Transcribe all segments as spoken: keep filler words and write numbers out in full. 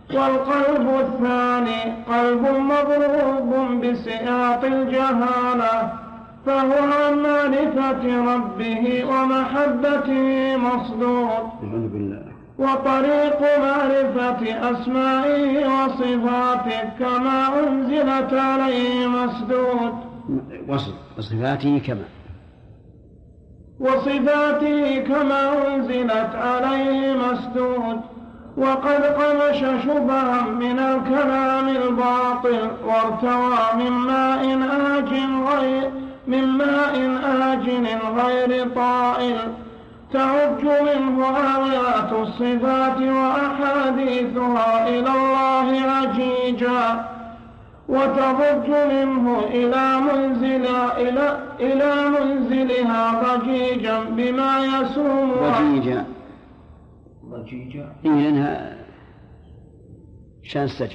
والقلب الثاني قلب مضروب بسياط الجهالة، فهو عن معرفة ربه ومحبته مصدود، وطريق معرفة أسمائه وصفاته كما أنزلت عليه مسدود. وصفاته كما وصفاته كما أنزلت عليه مسدود. وقد قمش شبها من الكلام الباطل، وارتوى من ماء آجن غير من ماء آجن غير طائل، تعج منه آيات الصفات وأحاديثها إلى الله عجيجا، وتضج منه إلى منزل إلى إلى منزلها ضجيجا بما يسوم ضجيجا ضجيجا إنها شان السجن.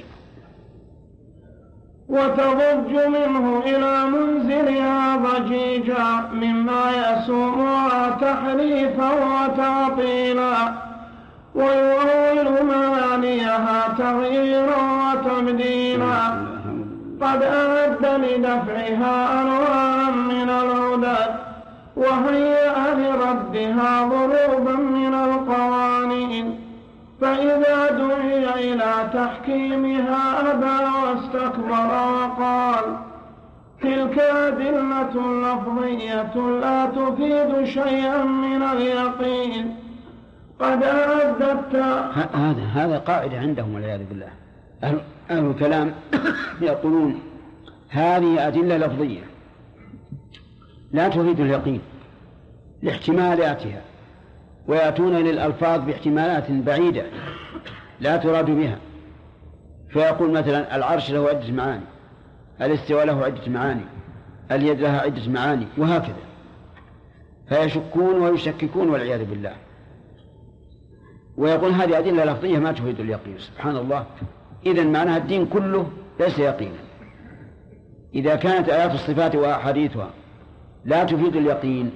وتضج منه إلى منزلها ضجيجا مما يسومها تحريفا وتعطيلا، ويؤول معانيها تغييرا وتبديلا. قد أعد لدفعها أنواعا من العدد، وهيأ لردها ضروبا من القوانين، فإذا دعي إلى تحكيمها أبى واستكبر وقال تلك أدلة لفظية لا تفيد شيئا من اليقين. قد أعددت هذا هذا قاعدة عندهم والعياذ بالله. أهل, أهل الكلام يقولون هذه أدلة لفظية لا تفيد اليقين لاحتمالاتها، ويأتون للألفاظ باحتمالات بعيدة لا تراد بها. فيقول مثلا العرش له عدة معاني، الاستواء له عدة معاني، اليد لها عدة معاني، وهكذا. فيشكون ويشككون والعياذ بالله، ويقول هذه أدلة لفظية ما تفيد اليقين. سبحان الله. إذن معناها الدين كله ليس يقينا. إذا كانت آيات الصفات وأحاديثها لا تفيد اليقين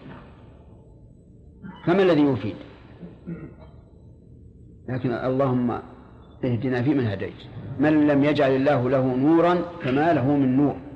فما الذي يفيد؟ لكن اللهم اهدنا فيمن هديت، من لم يجعل الله له نورا فما له من نور.